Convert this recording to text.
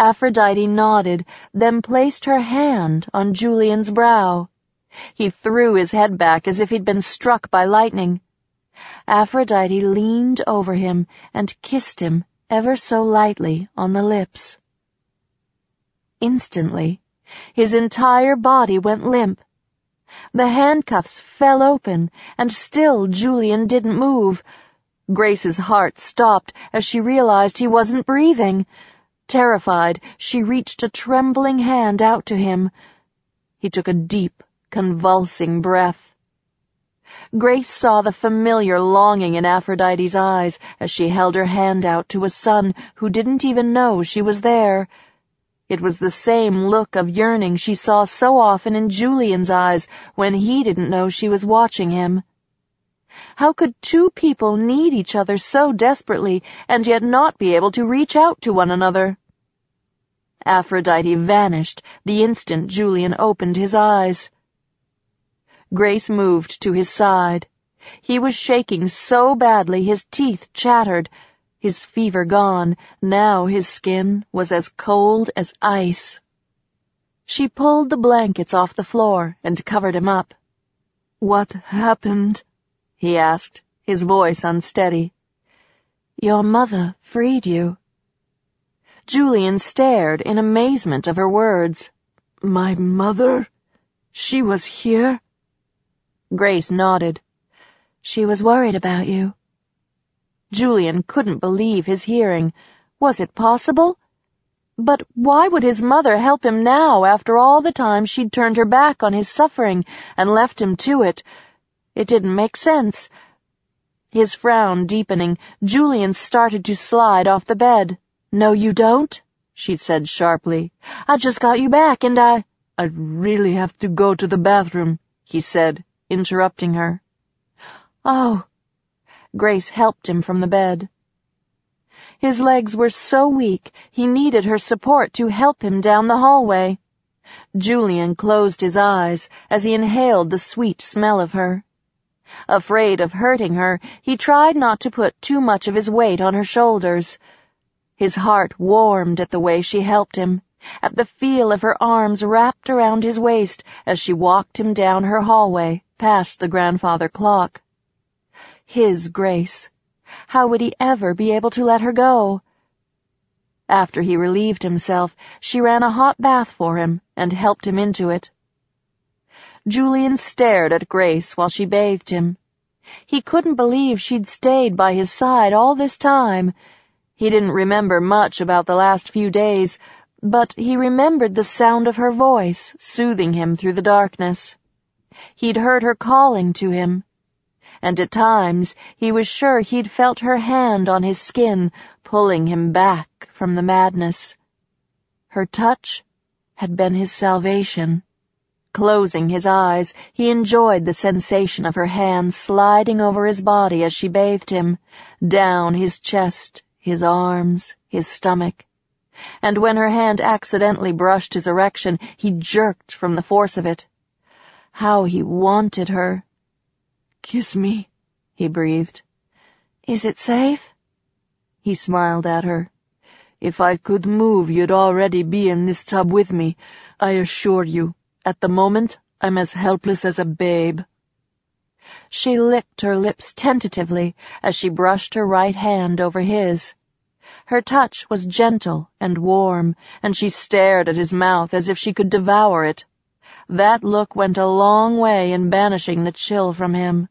Aphrodite nodded, then placed her hand on Julian's brow. He threw his head back as if he'd been struck by lightning. Aphrodite leaned over him and kissed him ever so lightly on the lips. Instantly, his entire body went limp. The handcuffs fell open, and still Julian didn't move. Grace's heart stopped as she realized he wasn't breathing. Terrified, she reached a trembling hand out to him. He took a deep, convulsing breath. Grace saw the familiar longing in Aphrodite's eyes as she held her hand out to a son who didn't even know she was there. It was the same look of yearning she saw so often in Julian's eyes when he didn't know she was watching him. How could two people need each other so desperately and yet not be able to reach out to one another? Aphrodite vanished the instant Julian opened his eyes. Grace moved to his side. He was shaking so badly his teeth chattered. His fever gone, now his skin was as cold as ice. She pulled the blankets off the floor and covered him up. "What happened?" he asked, his voice unsteady. "Your mother freed you." Julian stared in amazement of her words. "My mother? She was here?" Grace nodded. "She was worried about you." Julian couldn't believe his hearing. Was it possible? But why would his mother help him now after all the time she'd turned her back on his suffering and left him to it? It didn't make sense. His frown deepening, Julian started to slide off the bed. "No, you don't," she said sharply. "I just got you back and I really have to go to the bathroom," he said, interrupting her. "Oh." Grace helped him from the bed. His legs were so weak he needed her support to help him down the hallway. Julian closed his eyes as he inhaled the sweet smell of her. Afraid of hurting her, he tried not to put too much of his weight on her shoulders. His heart warmed at the way she helped him, at the feel of her arms wrapped around his waist as she walked him down her hallway past the grandfather clock. His Grace. How would he ever be able to let her go? After he relieved himself, she ran a hot bath for him and helped him into it. Julian stared at Grace while she bathed him. He couldn't believe she'd stayed by his side all this time. He didn't remember much about the last few days, but he remembered the sound of her voice soothing him through the darkness. He'd heard her calling to him. And at times he was sure he'd felt her hand on his skin, pulling him back from the madness. Her touch had been his salvation. Closing his eyes, he enjoyed the sensation of her hand sliding over his body as she bathed him, down his chest, his arms, his stomach. And when her hand accidentally brushed his erection, he jerked from the force of it. How he wanted her. "Kiss me," he breathed. "Is it safe?" He smiled at her. "If I could move, you'd already be in this tub with me. I assure you, at the moment, I'm as helpless as a babe." She licked her lips tentatively as she brushed her right hand over his. Her touch was gentle and warm, and she stared at his mouth as if she could devour it. That look went a long way in banishing the chill from him.